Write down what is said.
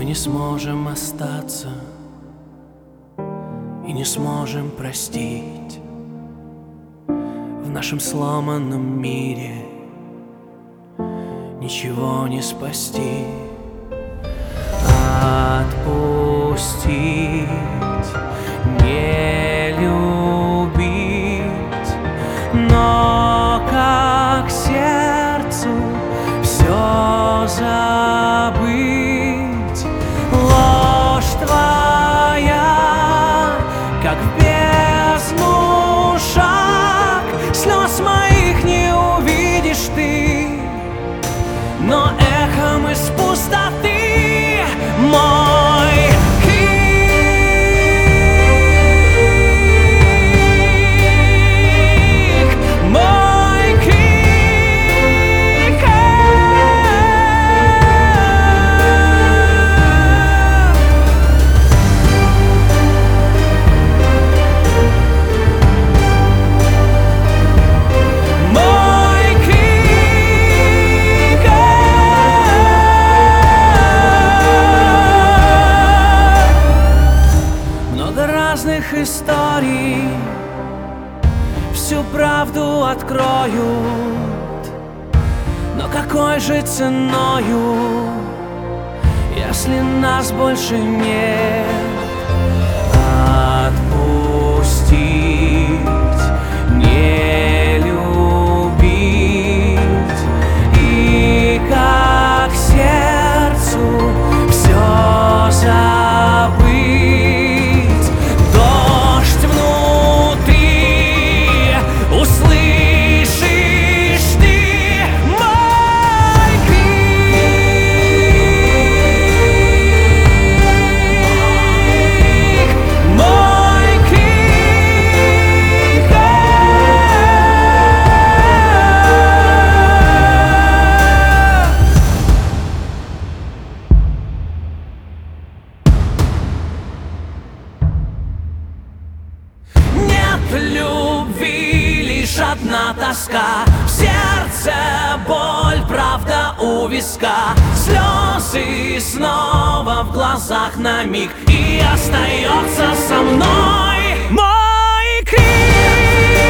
не сможем остаться и не сможем простить. В нашем сломанном мире ничего не спасти. Отпустить, не любить, но как сердцу все забыть. Ложь твоя, как в бездну шаг, слез моих не увидишь ты, но эхом из пустоты мой крик, мой крик. Мой крик. Много разных историй всю правду откроют, но какой же ценою, если нас больше нет? Отпустить, не любить, и как сердцу все забыть. Дождь внутри услышишь ты, мой крик, мой крик. Нет любви, лишь одна тоска, в сердце боль, правда у виска, слезы снова в глазах на миг, и остается со мной мой крик.